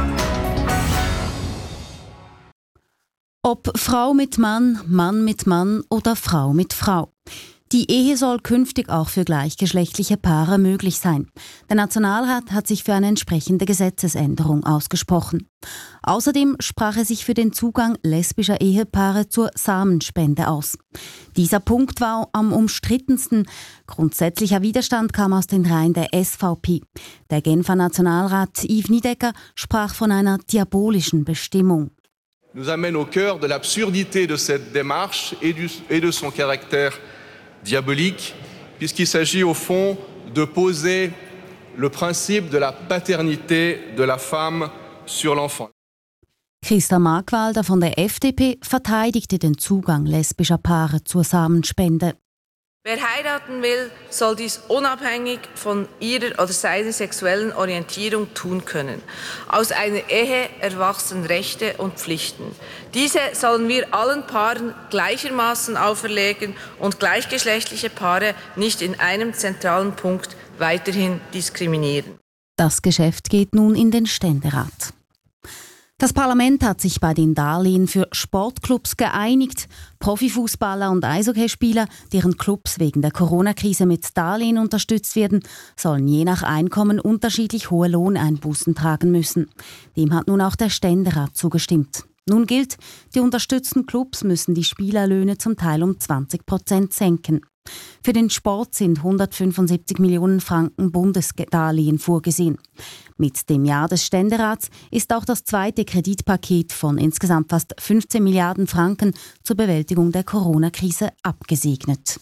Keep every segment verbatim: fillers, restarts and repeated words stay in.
Ob Frau mit Mann, Mann mit Mann oder Frau mit Frau. Die Ehe soll künftig auch für gleichgeschlechtliche Paare möglich sein. Der Nationalrat hat sich für eine entsprechende Gesetzesänderung ausgesprochen. Außerdem sprach er sich für den Zugang lesbischer Ehepaare zur Samenspende aus. Dieser Punkt war am umstrittensten. Grundsätzlicher Widerstand kam aus den Reihen der S V P. Der Genfer Nationalrat Yves Niedecker sprach von einer diabolischen Bestimmung. Nous amène au cœur de l'absurdité de cette démarche et, du, et de son caractère diabolique, puisqu'il s'agit au fond de poser le principe de la paternité de la femme sur l'enfant. Christa Markwalder von der F D P verteidigte den Zugang lesbischer Paare zur Samenspende. Wer heiraten will, soll dies unabhängig von ihrer oder seiner sexuellen Orientierung tun können. Aus einer Ehe erwachsen Rechte und Pflichten. Diese sollen wir allen Paaren gleichermaßen auferlegen und gleichgeschlechtliche Paare nicht in einem zentralen Punkt weiterhin diskriminieren. Das Geschäft geht nun in den Ständerat. Das Parlament hat sich bei den Darlehen für Sportclubs geeinigt. Profifußballer und Eishockeyspieler, deren Clubs wegen der Corona-Krise mit Darlehen unterstützt werden, sollen je nach Einkommen unterschiedlich hohe Lohneinbußen tragen müssen. Dem hat nun auch der Ständerat zugestimmt. Nun gilt, die unterstützten Clubs müssen die Spielerlöhne zum Teil um zwanzig Prozent senken. Für den Sport sind hundertfünfundsiebzig Millionen Franken Bundesdarlehen vorgesehen. Mit dem Jahr des Ständerats ist auch das zweite Kreditpaket von insgesamt fast fünfzehn Milliarden Franken zur Bewältigung der Corona-Krise abgesegnet.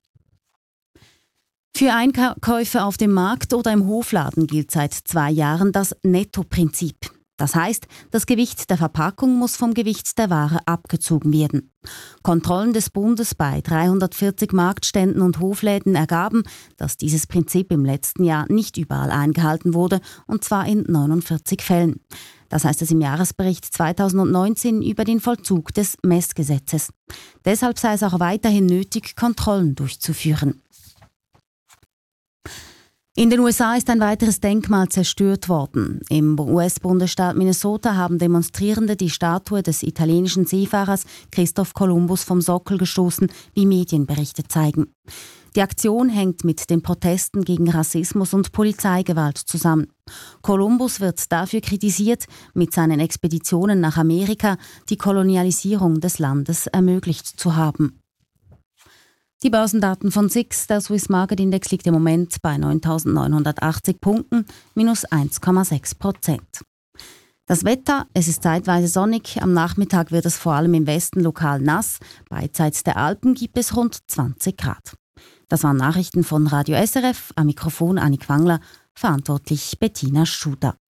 Für Einkäufe auf dem Markt oder im Hofladen gilt seit zwei Jahren das Nettoprinzip. Das heißt, das Gewicht der Verpackung muss vom Gewicht der Ware abgezogen werden. Kontrollen des Bundes bei dreihundertvierzig Marktständen und Hofläden ergaben, dass dieses Prinzip im letzten Jahr nicht überall eingehalten wurde, und zwar in neunundvierzig Fällen. Das heißt es im Jahresbericht zweitausendneunzehn über den Vollzug des Messgesetzes. Deshalb sei es auch weiterhin nötig, Kontrollen durchzuführen. In den U S A ist ein weiteres Denkmal zerstört worden. Im U S-Bundesstaat Minnesota haben Demonstrierende die Statue des italienischen Seefahrers Christoph Kolumbus vom Sockel gestoßen, wie Medienberichte zeigen. Die Aktion hängt mit den Protesten gegen Rassismus und Polizeigewalt zusammen. Kolumbus wird dafür kritisiert, mit seinen Expeditionen nach Amerika die Kolonialisierung des Landes ermöglicht zu haben. Die Börsendaten von S I X, der Swiss Market Index, liegt im Moment bei neuntausendneunhundertachtzig Punkten, minus eins Komma sechs Prozent. Das Wetter, es ist zeitweise sonnig, am Nachmittag wird es vor allem im Westen lokal nass, beidseits der Alpen gibt es rund zwanzig Grad. Das waren Nachrichten von Radio S R F, am Mikrofon Annik Wangler, verantwortlich Bettina Schuder.